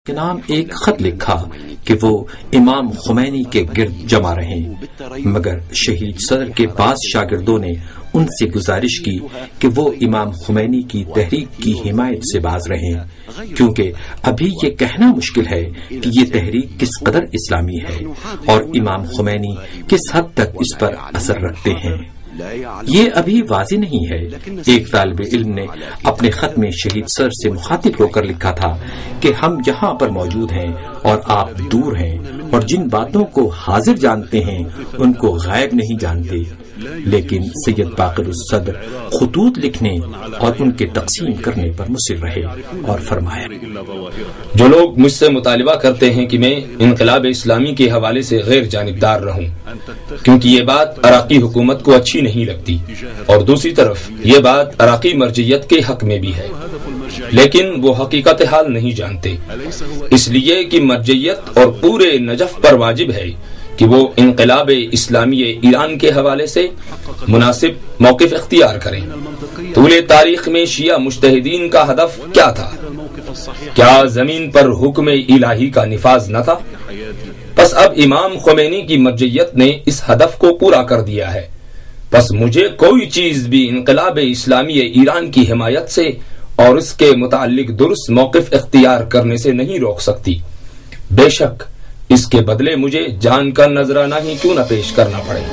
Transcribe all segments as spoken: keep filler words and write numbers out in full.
کے نام ایک خط لکھا کہ وہ امام خمینی کے گرد جمع رہیں، مگر شہید صدر کے پاس شاگردوں نے ان سے گزارش کی کہ وہ امام خمینی کی تحریک کی حمایت سے باز رہیں، کیونکہ ابھی یہ کہنا مشکل ہے کہ یہ تحریک کس قدر اسلامی ہے اور امام خمینی کس حد تک اس پر اثر رکھتے ہیں۔ یہ ابھی واضح نہیں ہے۔ ایک طالب علم نے اپنے خط میں شہید سر سے مخاطب ہو کر لکھا تھا کہ ہم یہاں پر موجود ہیں اور آپ دور ہیں، اور جن باتوں کو حاضر جانتے ہیں ان کو غائب نہیں جانتے۔ لیکن سید باقر الصدر خطوط لکھنے اور ان کے تقسیم کرنے پر مصر رہے اور فرمایا، جو لوگ مجھ سے مطالبہ کرتے ہیں کہ میں انقلاب اسلامی کے حوالے سے غیر جانبدار رہوں، کیونکہ یہ بات عراقی حکومت کو اچھی نہیں لگتی، اور دوسری طرف یہ بات عراقی مرجعیت کے حق میں بھی ہے، لیکن وہ حقیقت حال نہیں جانتے، اس لیے کہ مرجعیت اور پورے نجف پر واجب ہے کہ وہ انقلاب اسلامی ایران کے حوالے سے مناسب موقف اختیار کریں۔ طول تاریخ میں شیعہ مجتہدین کا ہدف کیا تھا؟ کیا زمین پر حکم الہی کا نفاذ نہ تھا؟ پس اب امام خمینی کی مرجعیت نے اس ہدف کو پورا کر دیا ہے، پس مجھے کوئی چیز بھی انقلاب اسلامی ایران کی حمایت سے اور اس کے متعلق درست موقف اختیار کرنے سے نہیں روک سکتی، بے شک اس کے بدلے مجھے جان کا نذرانہ ہی کیوں نہ پیش کرنا پڑے۔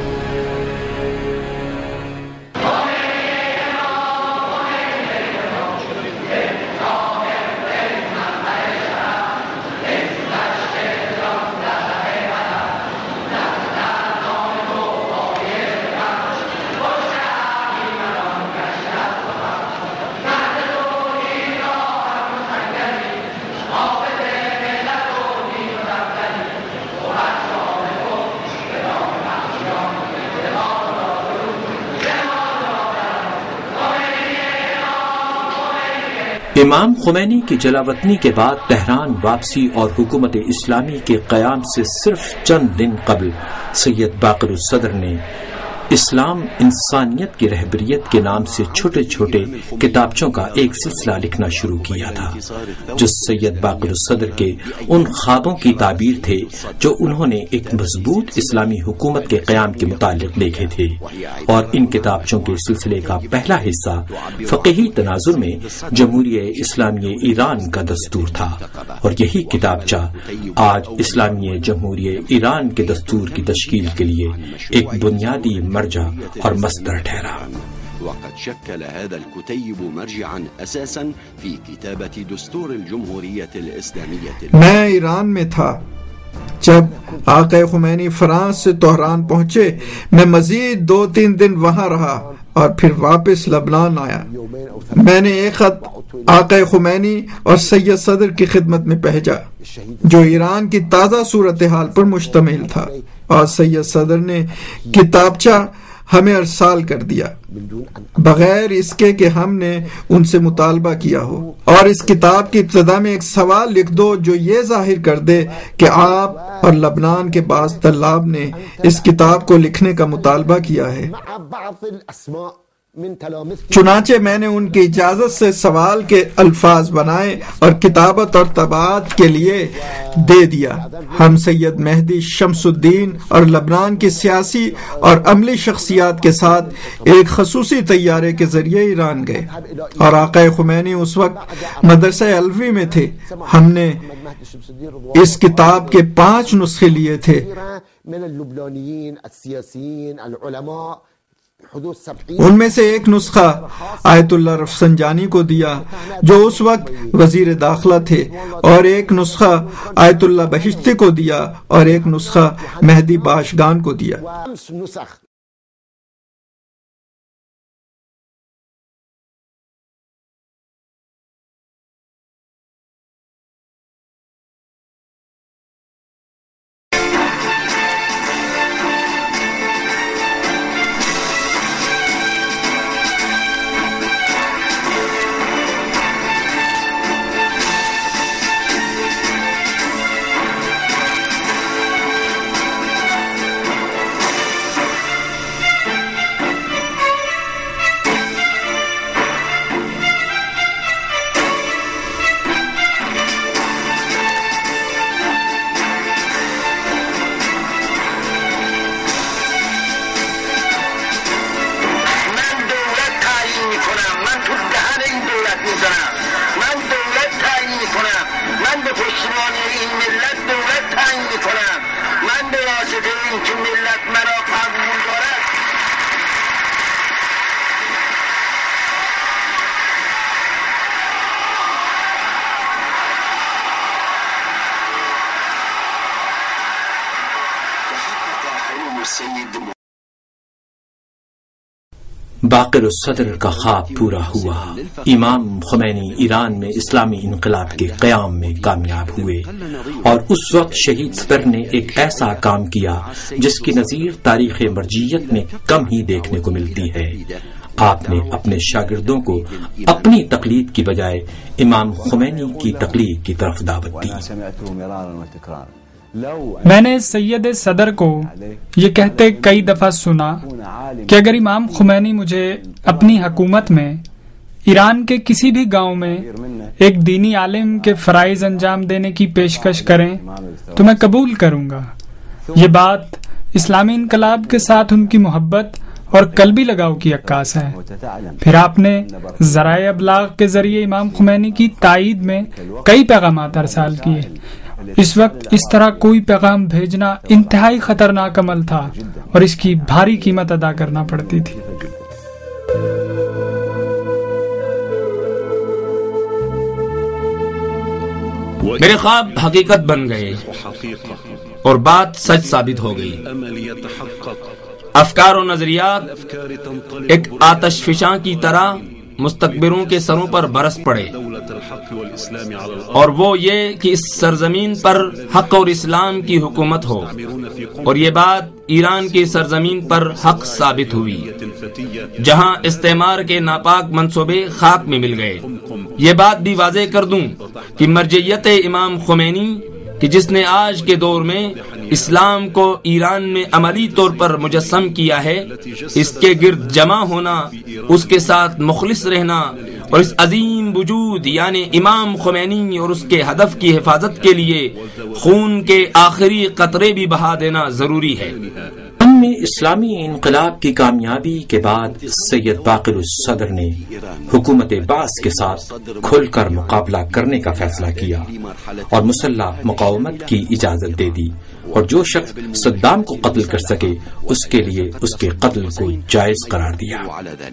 امام خمینی کی جلاوطنی کے بعد تہران واپسی اور حکومت اسلامی کے قیام سے صرف چند دن قبل سید باقر الصدر نے اسلام انسانیت کی رہبریت کے نام سے چھوٹے چھوٹے کتابچوں کا ایک سلسلہ لکھنا شروع کیا تھا، جو سید باقر الصدر کے ان خوابوں کی تعبیر تھے جو انہوں نے ایک مضبوط اسلامی حکومت کے قیام کے متعلق دیکھے تھے۔ اور ان کتابچوں کے سلسلے کا پہلا حصہ فقہی تناظر میں جمہوریہ اسلامی ایران کا دستور تھا، اور یہی کتابچہ آج اسلامی جمہوریہ ایران کے دستور کی تشکیل کے لیے ایک بنیادی مرجع اور مصدر ٹھہرا۔ وقد شكل هذا الكتيب مرجعا اساسا في كتابة دستور الجمهورية الإسلامية۔ میں ایران میں تھا جب آقا خمینی فرانس سے تہران پہنچے۔ میں مزید دو تین دن وہاں رہا اور پھر واپس لبنان آیا۔ میں نے ایک خط آقا خمینی اور سید صدر کی خدمت میں بھیجا جو ایران کی تازہ صورتحال پر مشتمل تھا، اور سید صدر نے کتابچہ ہمیں ارسال کر دیا بغیر اس کے کہ ہم نے ان سے مطالبہ کیا ہو، اور اس کتاب کی ابتدا میں ایک سوال لکھ دو جو یہ ظاہر کر دے کہ آپ اور لبنان کے بعض طلاب نے اس کتاب کو لکھنے کا مطالبہ کیا ہے۔ چنانچہ میں نے ان کی اجازت سے سوال کے الفاظ بنائے اور کتابت اور طباعت کے لیے دے دیا۔ ہم سید مہدی شمس الدین اور لبنان کی سیاسی اور عملی شخصیات کے ساتھ ایک خصوصی طیارے کے ذریعے ایران گئے، اور آقا خمینی اس وقت مدرسہ علوی میں تھے۔ ہم نے اس کتاب کے پانچ نسخے لیے تھے۔ ان میں سے ایک نسخہ آیت اللہ رفسنجانی کو دیا جو اس وقت وزیر داخلہ تھے، اور ایک نسخہ آیت اللہ بہشتی کو دیا، اور ایک نسخہ مہدی باشگان کو دیا۔ پشتیبانی این ملت دولت تعیین میکنم. من به واسطه این که ملت مرا قبول دارد باقر الصدر کا خواب پورا ہوا. امام خمینی ایران میں اسلامی انقلاب کے قیام میں کامیاب ہوئے اور اس وقت شہید صدر نے ایک ایسا کام کیا جس کی نظیر تاریخ مرجعیت میں کم ہی دیکھنے کو ملتی ہے. آپ نے اپنے شاگردوں کو اپنی تقلید کی بجائے امام خمینی کی تقلید کی طرف دعوت دی. میں نے سید صدر کو یہ کہتے کئی دفعہ سنا کہ اگر امام خمینی مجھے اپنی حکومت میں ایران کے کسی بھی گاؤں میں ایک دینی عالم کے فرائض انجام دینے کی پیشکش کریں تو میں قبول کروں گا. یہ بات اسلامی انقلاب کے ساتھ ان کی محبت اور قلبی لگاؤ کی عکاس ہے. پھر آپ نے ذرائع ابلاغ کے ذریعے امام خمینی کی تائید میں کئی پیغامات ارسال کیے. اس وقت اس طرح کوئی پیغام بھیجنا انتہائی خطرناک عمل تھا اور اس کی بھاری قیمت ادا کرنا پڑتی تھی. میرے خواب حقیقت بن گئے اور بات سچ ثابت ہو گئی. افکار و نظریات ایک آتش فشاں کی طرح مستکبروں کے سروں پر برس پڑے، اور وہ یہ کہ اس سرزمین پر حق اور اسلام کی حکومت ہو، اور یہ بات ایران کی سرزمین پر حق ثابت ہوئی جہاں استعمار کے ناپاک منصوبے خاک میں مل گئے. یہ بات بھی واضح کر دوں کہ مرجعیت امام خمینی کہ جس نے آج کے دور میں اسلام کو ایران میں عملی طور پر مجسم کیا ہے، اس کے گرد جمع ہونا، اس کے ساتھ مخلص رہنا اور اس عظیم وجود یعنی امام خمینی اور اس کے ہدف کی حفاظت کے لیے خون کے آخری قطرے بھی بہا دینا ضروری ہے. میں اسلامی انقلاب کی کامیابی کے بعد سید باقر الصدر نے حکومت بعث کے ساتھ کھل کر مقابلہ کرنے کا فیصلہ کیا اور مسلح مقاومت کی اجازت دے دی، اور جو شخص صدام کو قتل کر سکے اس کے لیے اس کے قتل کو جائز قرار دیا.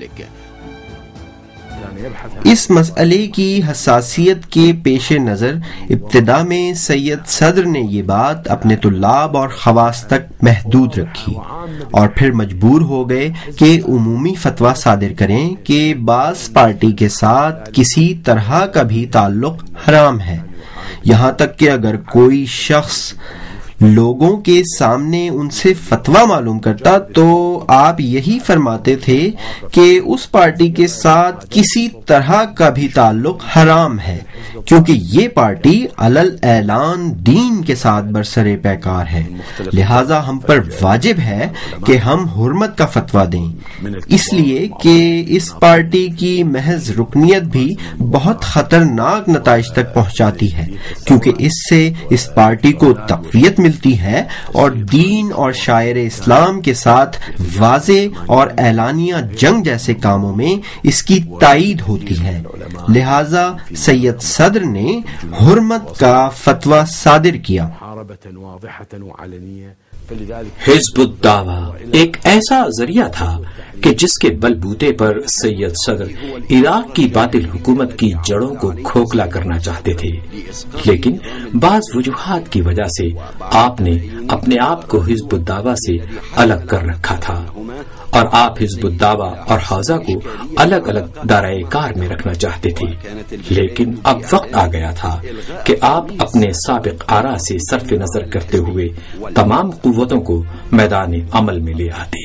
اس مسئلے کی حساسیت کے پیش نظر ابتدا میں سید صدر نے یہ بات اپنے طلاب اور خواص تک محدود رکھی اور پھر مجبور ہو گئے کہ عمومی فتویٰ صادر کریں کہ بعض پارٹی کے ساتھ کسی طرح کا بھی تعلق حرام ہے، یہاں تک کہ اگر کوئی شخص لوگوں کے سامنے ان سے فتویٰ معلوم کرتا تو آپ یہی فرماتے تھے کہ اس پارٹی کے ساتھ کسی طرح کا بھی تعلق حرام ہے، کیونکہ یہ پارٹی علل اعلان دین کے ساتھ برسر پیکار ہے، لہذا ہم پر واجب ہے کہ ہم حرمت کا فتویٰ دیں، اس لیے کہ اس پارٹی کی محض رکنیت بھی بہت خطرناک نتائج تک پہنچاتی ہے، کیونکہ اس سے اس پارٹی کو تقویت ملتی ہے اور دین اور شاعر اسلام کے ساتھ واضح اور اعلانیہ جنگ جیسے کاموں میں اس کی تائید ہوتی ہے، لہذا سید صدر نے حرمت کا فتویٰ صادر کیا. حزب الدعوہ ایک ایسا ذریعہ تھا کہ جس کے بل بوتے پر سید صدر عراق کی باطل حکومت کی جڑوں کو کھوکھلا کرنا چاہتے تھے، لیکن بعض وجوہات کی وجہ سے آپ نے اپنے آپ کو حزب الدعوہ سے الگ کر رکھا تھا، اور آپ حزب الدعوہ اور حوزہ کو الگ الگ دائرۂ کار میں رکھنا چاہتے تھے. لیکن اب وقت آ گیا تھا کہ آپ اپنے سابق آرا سے صرف نظر کرتے ہوئے تمام قوتوں کو میدان عمل میں لے آتے.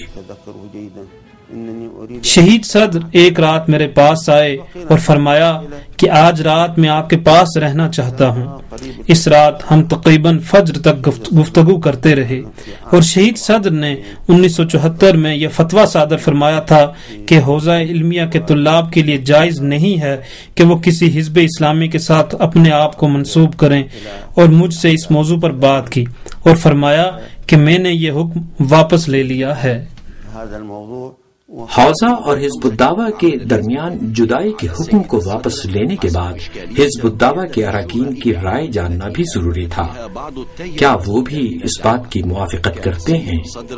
شہید صدر ایک رات میرے پاس آئے اور فرمایا کہ آج رات میں آپ کے پاس رہنا چاہتا ہوں. اس رات ہم تقریباً فجر تک گفتگو کرتے رہے، اور شہید صدر نے انیس سو چوہتر میں یہ فتویٰ صادر فرمایا تھا کہ حوزہ علمیہ کے طلاب کے لیے جائز نہیں ہے کہ وہ کسی حزب اسلامی کے ساتھ اپنے آپ کو منسوب کریں، اور مجھ سے اس موضوع پر بات کی اور فرمایا کہ میں نے یہ حکم واپس لے لیا ہے. حوزہ اور حزب الدعوہ کے درمیان جدائی کے حکم کو واپس لینے کے بعد حزب الدعوہ کے اراکین کی رائے جاننا بھی ضروری تھا. کیا وہ بھی اس بات کی موافقت کرتے ہیں؟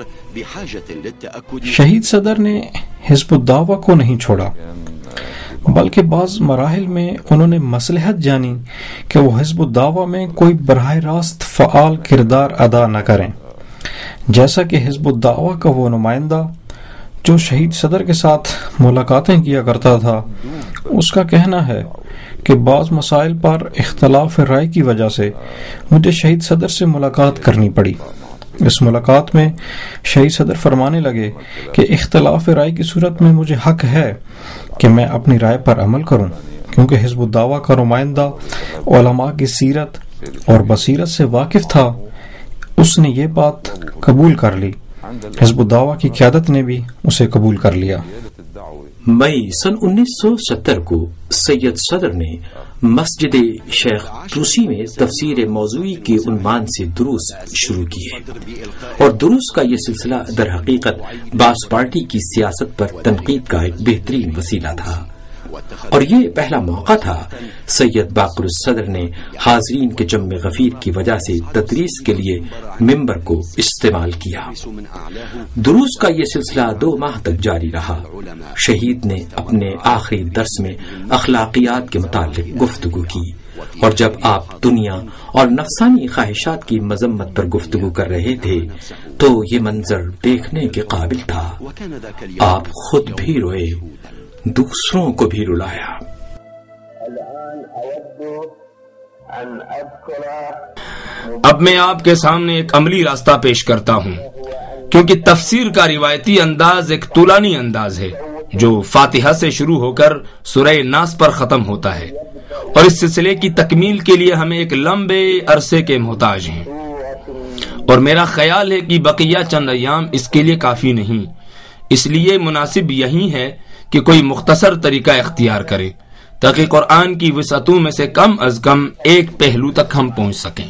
شہید صدر نے حزب الدعوہ کو نہیں چھوڑا، بلکہ بعض مراحل میں انہوں نے مصلحت جانی کہ وہ حزب الدعوہ میں کوئی براہ راست فعال کردار ادا نہ کریں، جیسا کہ حزب الدعوہ کا وہ نمائندہ جو شہید صدر کے ساتھ ملاقاتیں کیا کرتا تھا، اس کا کہنا ہے کہ بعض مسائل پر اختلاف رائے کی وجہ سے مجھے شہید صدر سے ملاقات کرنی پڑی. اس ملاقات میں شہید صدر فرمانے لگے کہ اختلاف رائے کی صورت میں مجھے حق ہے کہ میں اپنی رائے پر عمل کروں، کیونکہ حزب الدعوہ کا نمائندہ علماء کی سیرت اور بصیرت سے واقف تھا. اس نے یہ بات قبول کر لی. حزب الدعوہ کی قیادت نے بھی اسے قبول کر لیا. مئی سن انیس سو ستر کو سید صدر نے مسجد شیخ توسی میں تفسیر موضوعی کے عنوان سے دروس شروع کیے، اور دروس کا یہ سلسلہ در حقیقت باس پارٹی کی سیاست پر تنقید کا ایک بہترین وسیلہ تھا، اور یہ پہلا موقع تھا سید باقر الصدر نے حاضرین کے جم غفیر کی وجہ سے تدریس کے لیے ممبر کو استعمال کیا. دروس کا یہ سلسلہ دو ماہ تک جاری رہا. شہید نے اپنے آخری درس میں اخلاقیات کے متعلق گفتگو کی، اور جب آپ دنیا اور نفسانی خواہشات کی مذمت پر گفتگو کر رہے تھے تو یہ منظر دیکھنے کے قابل تھا. آپ خود بھی روئے، دوسروں کو بھی رلایا. اب میں آپ کے سامنے ایک عملی راستہ پیش کرتا ہوں، کیونکہ تفسیر کا روایتی انداز ایک طولانی انداز ہے جو فاتحہ سے شروع ہو کر سورہ ناس پر ختم ہوتا ہے، اور اس سلسلے کی تکمیل کے لیے ہمیں ایک لمبے عرصے کے محتاج ہیں، اور میرا خیال ہے کہ بقیہ چند ایام اس کے لیے کافی نہیں. اس لیے مناسب یہی ہے کہ کوئی مختصر طریقہ اختیار کرے تاکہ قرآن کی وسعتوں میں سے کم از کم ایک پہلو تک ہم پہنچ سکیں.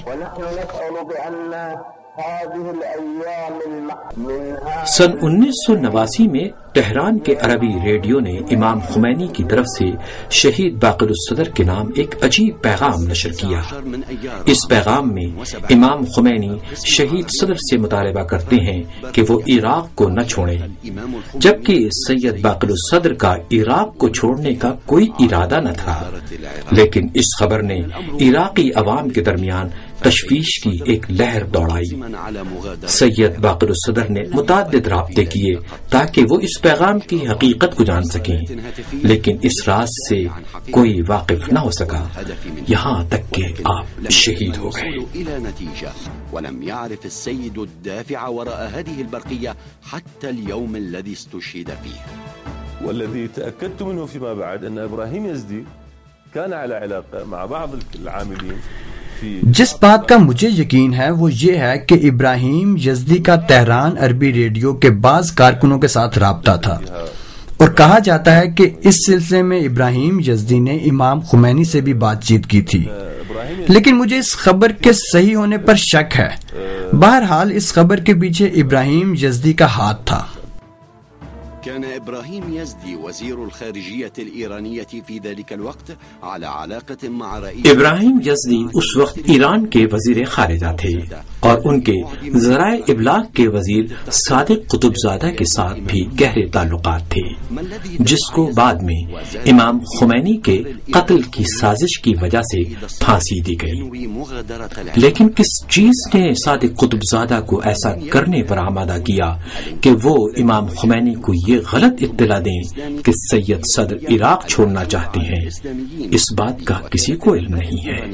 سن انیس سو نواسی میں تہران کے عربی ریڈیو نے امام خمینی کی طرف سے شہید باقر الصدر کے نام ایک عجیب پیغام نشر کیا. اس پیغام میں امام خمینی شہید صدر سے مطالبہ کرتے ہیں کہ وہ عراق کو نہ چھوڑیں، جبکہ سید باقر الصدر کا عراق کو چھوڑنے کا کوئی ارادہ نہ تھا. لیکن اس خبر نے عراقی عوام کے درمیان تشویش کی ایک لہر دوڑائی. سید باقر الصدر نے متعدد رابطے کیے تاکہ وہ اس پیغام کی حقیقت کو جان سکیں، لیکن اس راز سے کوئی واقف نہ ہو سکا، یہاں تک کہ آپ شہید ہو گئے. ولم يعرف السيد الدافع وراء هذه البرقية حتى اليوم الذي استشهد فيه. والذي تأكدت منه فيما بعد أن إبراهيم يزدي كان على علاقة مع بعض العاملين. جس بات کا مجھے یقین ہے وہ یہ ہے کہ ابراہیم یزدی کا تہران عربی ریڈیو کے بعض کارکنوں کے ساتھ رابطہ تھا، اور کہا جاتا ہے کہ اس سلسلے میں ابراہیم یزدی نے امام خمینی سے بھی بات چیت کی تھی، لیکن مجھے اس خبر کے صحیح ہونے پر شک ہے. بہرحال اس خبر کے پیچھے ابراہیم یزدی کا ہاتھ تھا. كان إبراهيم يزدي وزير الخارجية الإيرانية في ذلك الوقت على علاقة مع رئيس. ابراہیم یزدی اس وقت ایران کے وزیر خارجہ تھے اور ان کے ذرائع ابلاغ کے وزیر صادق قطب زادہ کے ساتھ بھی گہرے تعلقات تھے، جس کو بعد میں امام خمینی کے قتل کی سازش کی وجہ سے پھانسی دی گئی. لیکن کس چیز نے صادق قطب زادہ کو ایسا کرنے پر آمادہ کیا کہ وہ امام خمینی کو یہ غلط اطلاع دیں کہ سید صدر عراق چھوڑنا چاہتے ہیں؟ اس بات کا کسی کو علم نہیں ہے.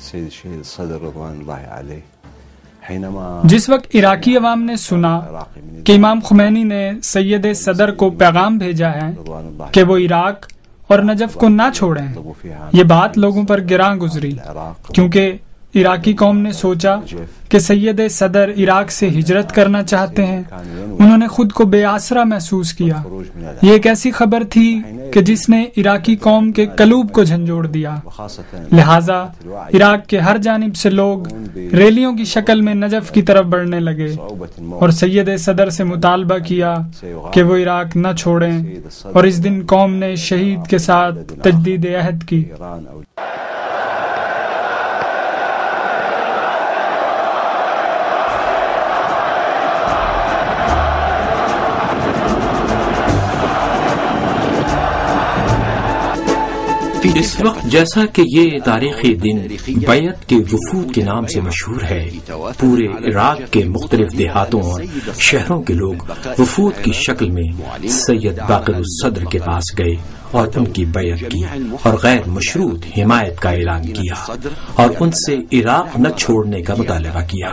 جس وقت عراقی عوام نے سنا کہ امام خمینی نے سید صدر کو پیغام بھیجا ہے کہ وہ عراق اور نجف کو نہ چھوڑیں، یہ بات لوگوں پر گراں گزری، کیونکہ عراقی قوم نے سوچا کہ سید صدر عراق سے ہجرت کرنا چاہتے ہیں، انہوں نے خود کو بے آسرا محسوس کیا۔ یہ ایک ایسی خبر تھی کہ جس نے عراقی قوم کے قلوب کو جھنجھوڑ دیا، لہٰذا عراق کے ہر جانب سے لوگ ریلیوں کی شکل میں نجف کی طرف بڑھنے لگے اور سید صدر سے مطالبہ کیا کہ وہ عراق نہ چھوڑیں، اور اس دن قوم نے شہید کے ساتھ تجدید عہد کی۔ اس وقت جیسا کہ یہ تاریخی دن بیعت کے وفود کے نام سے مشہور ہے، پورے عراق کے مختلف دیہاتوں اور شہروں کے لوگ وفود کی شکل میں سید باقر الصدر کے پاس گئے اور ان کی بیعت کی اور غیر مشروط حمایت کا اعلان کیا اور ان سے عراق نہ چھوڑنے کا مطالبہ کیا۔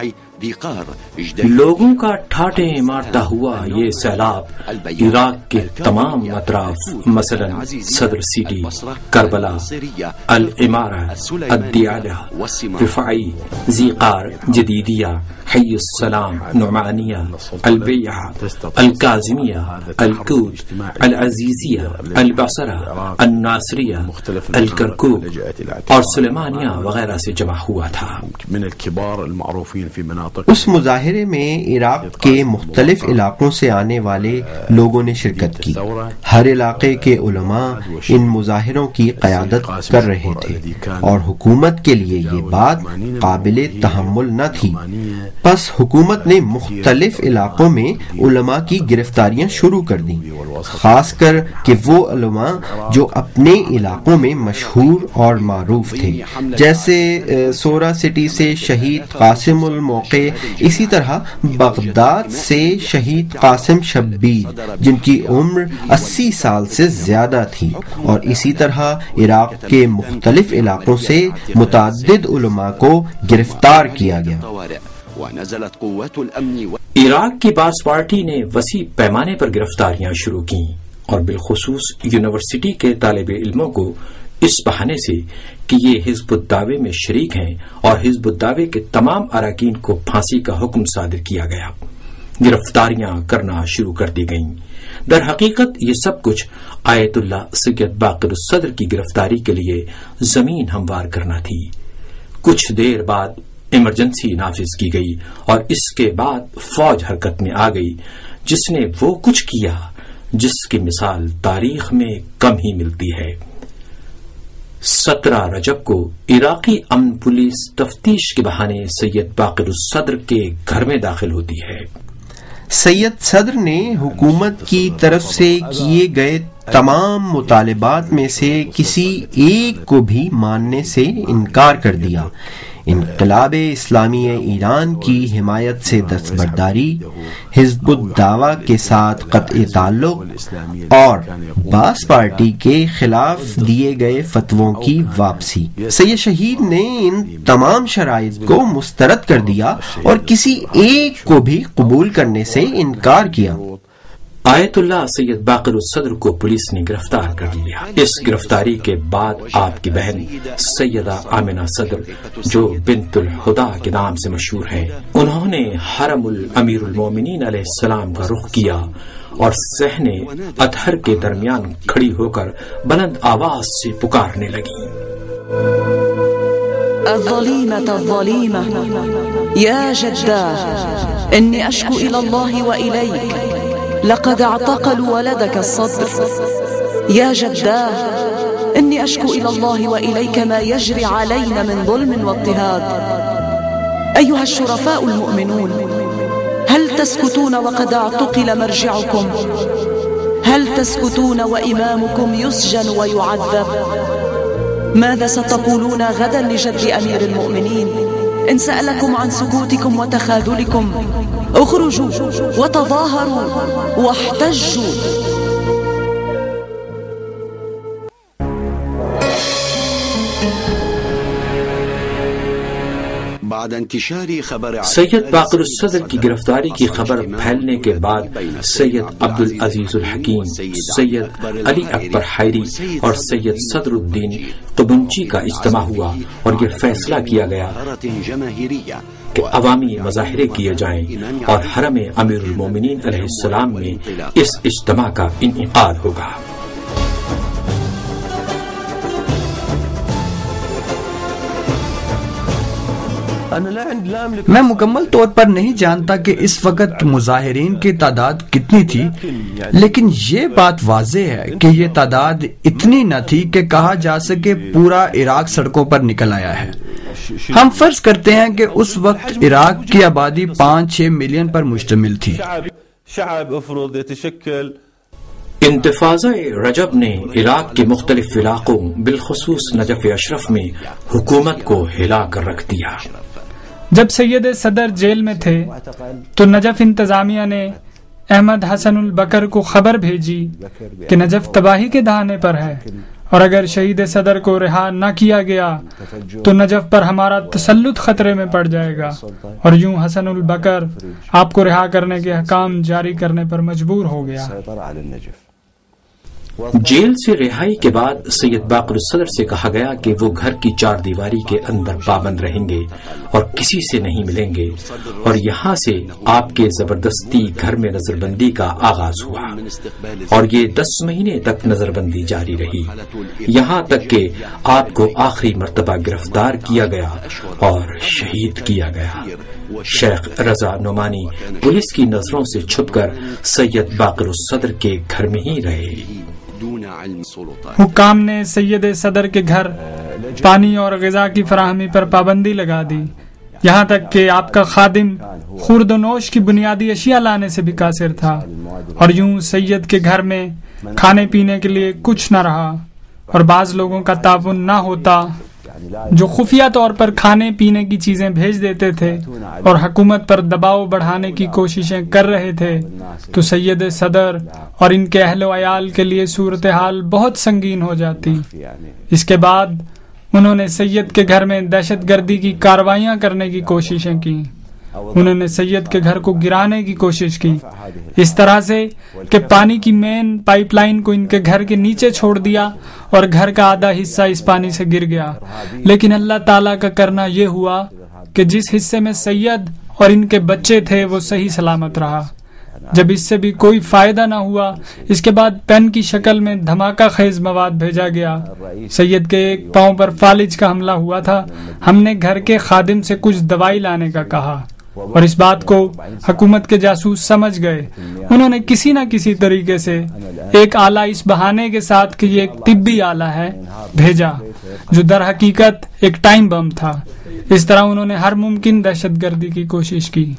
لوگوں کا ٹھاٹھیں مارتا ہوا یہ سیلاب عراق کے تمام اطراف مثلا صدر سٹی، کربلا، العمارہ، الدیالہ، رفاعی، ذیقار، جدیدیہ، حی السلام، نعمانیہ، البیعہ، الکاظمیہ، الکوت، العزیزیہ، البصرہ، الناصریہ، الکرکوک اور سلیمانیہ وغیرہ سے جمع ہوا تھا۔ اس مظاہرے میں عراق کے مختلف علاقوں سے آنے والے لوگوں نے شرکت کی۔ ہر علاقے کے علماء ان مظاہروں کی قیادت کر رہے تھے اور حکومت کے لیے یہ بات قابل تحمل نہ تھی، پس حکومت نے مختلف علاقوں میں علماء کی گرفتاریاں شروع کر دیں، خاص کر کہ وہ علماء جو اپنے علاقوں میں مشہور اور معروف تھے، جیسے سورا سٹی سے شہید قاسم الموقع، اسی طرح بغداد سے شہید قاسم شبیر جن کی عمر اسی سال سے زیادہ تھی، اور اسی طرح عراق کے مختلف علاقوں سے متعدد علماء کو گرفتار کیا گیا۔ عراق کی باس پارٹی نے وسیع پیمانے پر گرفتاریاں شروع کی اور بالخصوص یونیورسٹی کے طالب علموں کو اس بہانے سے کہ یہ حزب الدعوے میں شریک ہیں اور حزب الدعوے کے تمام اراکین کو پھانسی کا حکم صادر کیا گیا، گرفتاریاں کرنا شروع کر دی گئیں۔ در حقیقت یہ سب کچھ آیت اللہ سید باقر الصدر کی گرفتاری کے لیے زمین ہموار کرنا تھی۔ کچھ دیر بعد ایمرجنسی نافذ کی گئی اور اس کے بعد فوج حرکت میں آ گئی، جس نے وہ کچھ کیا جس کی مثال تاریخ میں کم ہی ملتی ہے۔ سترہ رجب کو عراقی امن پولیس تفتیش کے بہانے سید باقر الصدر کے گھر میں داخل ہوتی ہے۔ سید صدر نے حکومت کی طرف سے کیے گئے تمام مطالبات میں سے کسی ایک کو بھی ماننے سے انکار کر دیا۔ انقلاب اسلامی ایران کی حمایت سے دستبرداری، حزب الدعوہ کے ساتھ قطع تعلق اور باس پارٹی کے خلاف دیے گئے فتووں کی واپسی۔ سید شہید نے ان تمام شرائط کو مسترد کر دیا اور کسی ایک کو بھی قبول کرنے سے انکار کیا۔ آیت اللہ سید باقر الصدر کو پولیس نے گرفتار کر لیا۔ اس گرفتاری کے بعد آپ کی بہن سیدہ آمنہ صدر، جو بنت الہدا کے نام سے مشہور ہیں، انہوں نے حرم الامیر المومنین علیہ السلام کا رخ کیا اور صحن اطہر کے درمیان کھڑی ہو کر بلند آواز سے پکارنے لگی، الظلیمۃ الظلیمۃ یا جدہ انی اشکو الی اللہ و الیک لقد اعتقلوا ولدك الصدر يا جداه إني أشكو إلى الله وإليك ما يجري علينا من ظلم واضطهاد أيها الشرفاء المؤمنون هل تسكتون وقد اعتقل مرجعكم؟ هل تسكتون وإمامكم يسجن ويعذب؟ ماذا ستقولون غدا لجد أمير المؤمنين إن سألكم عن سكوتكم وتخاذلكم؟ اخرجوا وتظاهروا واحتجوا۔ بعد انتشار خبر سید باقر الصدر کی گرفتاری کی خبر پھیلنے کے بعد سید عبد العزیز الحکیم، سید علی اکبر حیری اور سید صدر الدین قبنچی کا اجتماع ہوا اور یہ فیصلہ کیا گیا کہ عوامی مظاہرے کیے جائیں اور حرم امیر المومنین علیہ السلام میں اس اجتماع کا انعقاد ہوگا۔ میں مکمل طور پر نہیں جانتا کہ اس وقت مظاہرین کی تعداد کتنی تھی، لیکن یہ بات واضح ہے کہ یہ تعداد اتنی نہ تھی کہ کہا جا سکے پورا عراق سڑکوں پر نکل آیا ہے۔ ہم فرض کرتے ہیں کہ اس وقت عراق کی آبادی پانچ چھ ملین پر مشتمل تھی۔ انتفاضہ رجب نے عراق کے مختلف علاقوں بالخصوص نجف اشرف میں حکومت کو ہلا کر رکھ دیا۔ جب سید صدر جیل میں تھے تو نجف انتظامیہ نے احمد حسن البکر کو خبر بھیجی کہ نجف تباہی کے دہانے پر ہے، اور اگر شہید صدر کو رہا نہ کیا گیا تو نجف پر ہمارا تسلط خطرے میں پڑ جائے گا، اور یوں حسن البکر آپ کو رہا کرنے کے احکام جاری کرنے پر مجبور ہو گیا۔ جیل سے رہائی کے بعد سید باقر الصدر سے کہا گیا کہ وہ گھر کی چار دیواری کے اندر پابند رہیں گے اور کسی سے نہیں ملیں گے، اور یہاں سے آپ کے زبردستی گھر میں نظر بندی کا آغاز ہوا، اور یہ دس مہینے تک نظر بندی جاری رہی، یہاں تک کہ آپ کو آخری مرتبہ گرفتار کیا گیا اور شہید کیا گیا۔ شیخ رضا نعمانی پولیس کی نظروں سے چھپ کر سید باقر الصدر کے گھر میں ہی رہے۔ حکام نے سید صدر کے گھر پانی اور غذا کی فراہمی پر پابندی لگا دی، یہاں تک کہ آپ کا خادم خورد و نوش کی بنیادی اشیاء لانے سے بھی قاصر تھا، اور یوں سید کے گھر میں کھانے پینے کے لیے کچھ نہ رہا، اور بعض لوگوں کا تعاون نہ ہوتا جو خفیہ طور پر کھانے پینے کی چیزیں بھیج دیتے تھے اور حکومت پر دباؤ بڑھانے کی کوششیں کر رہے تھے، تو سید صدر اور ان کے اہل و عیال کے لیے صورتحال بہت سنگین ہو جاتی۔ اس کے بعد انہوں نے سید کے گھر میں دہشت گردی کی کارروائیاں کرنے کی کوششیں کی، انہوں نے سید کے گھر کو گرانے کی کوشش کی، اس طرح سے کہ پانی کی مین پائپ لائن کو ان کے گھر کے نیچے چھوڑ دیا اور گھر کا آدھا حصہ اس پانی سے گر گیا۔ لیکن اللہ تعالیٰ کا کرنا یہ ہوا کہ جس حصے میں سید اور ان کے بچے تھے وہ صحیح سلامت رہا۔ جب اس سے بھی کوئی فائدہ نہ ہوا، اس کے بعد پین کی شکل میں دھماکہ خیز مواد بھیجا گیا۔ سید کے ایک پاؤں پر فالج کا حملہ ہوا تھا، ہم نے گھر کے خادم سے کچھ دوائی لانے کا کہا، اور اس بات کو حکومت کے جاسوس سمجھ گئے۔ انہوں نے کسی نہ کسی طریقے سے ایک آلہ اس بہانے کے ساتھ کہ یہ ایک طبی آلہ ہے بھیجا، جو در حقیقت ایک ٹائم بم تھا۔ اس طرح انہوں نے ہر ممکن دہشت گردی کی کوشش کی۔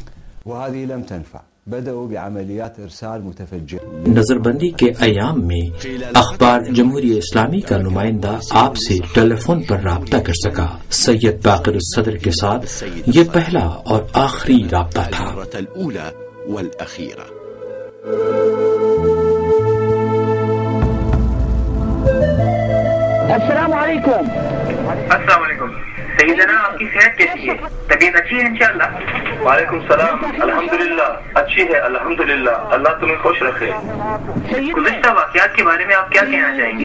نظر بندی کے ایام میں اخبار جمہوریہ اسلامی کا نمائندہ آپ سے ٹیلی فون پر رابطہ کر سکا۔ سید باقر الصدر کے ساتھ یہ پہلا اور آخری رابطہ تھا۔ السلام علیکم۔ السلام علیکم سیدنا، آپ کی صحت کیسی ہے؟ طبیعت اچھی ہے انشاءاللہ؟ وعلیکم السلام، الحمدللہ اچھی ہے، الحمدللہ، اللہ تمہیں خوش رکھے۔ گزشتہ واقعات کے بارے میں آپ کیا کہنا چاہیں گے؟